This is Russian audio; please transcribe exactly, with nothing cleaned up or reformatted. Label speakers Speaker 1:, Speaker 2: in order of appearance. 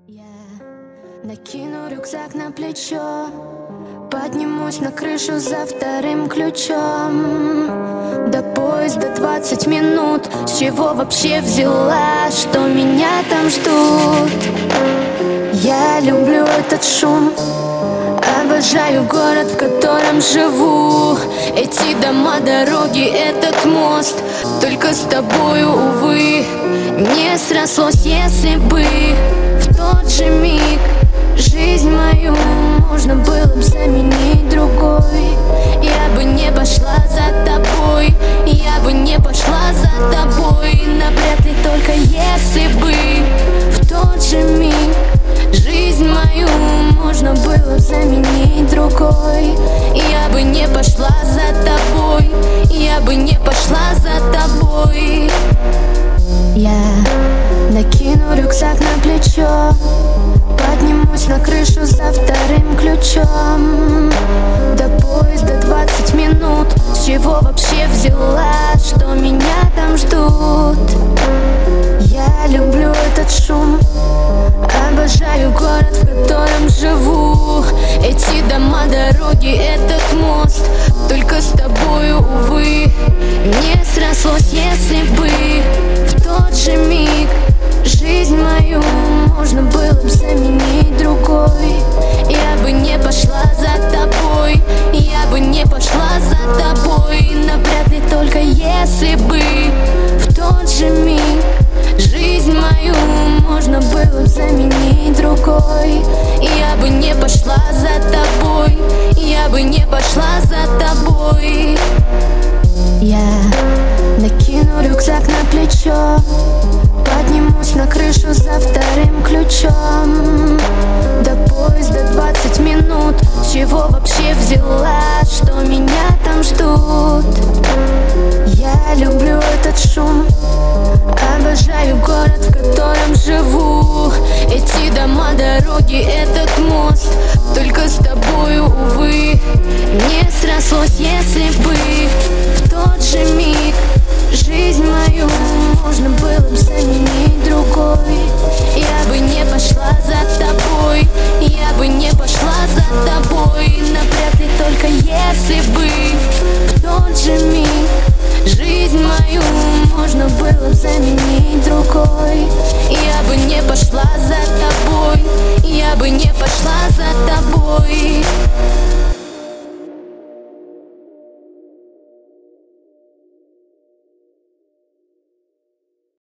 Speaker 1: Я накину рюкзак на плечо, поднимусь на крышу за вторым ключом. До поезда двадцать минут. С чего вообще взяла, что меня там ждут? Я люблю этот шум, обожаю город, в котором живу. Эти дома, дороги, этот мост. Только с тобою, увы, не срослось. Если бы в тот же миг жизнь мою можно было бы заменить другой, я бы не пошла за тобой, я бы не пошла за тобой. Навряд ли, только если бы в тот же миг жизнь мою можно было бы заменить другой, я бы не пошла за тобой, я бы не пошла за тобой. Я накину рюкзак на плечо, поднимусь на крышу за вторым ключом. До поезда двадцать минут. С чего вообще взяла, что меня там ждут? Я люблю этот шум, обожаю город, в котором живу. Эти дома, дороги, этот мост. Только с тобою, увы, не срослось. Если бы в тот же миг жизнь мою можно было бы заменить другой, я бы не пошла за тобой, я бы не пошла за тобой. Навряд ли, только если бы в тот же миг жизнь мою можно было бы заменить другой, я бы не пошла за тобой, я бы не пошла за тобой. Я накину рюкзак на плечо, поднимусь на крышу за вторым ключом. До поезда двадцать минут. С чего вообще взяла,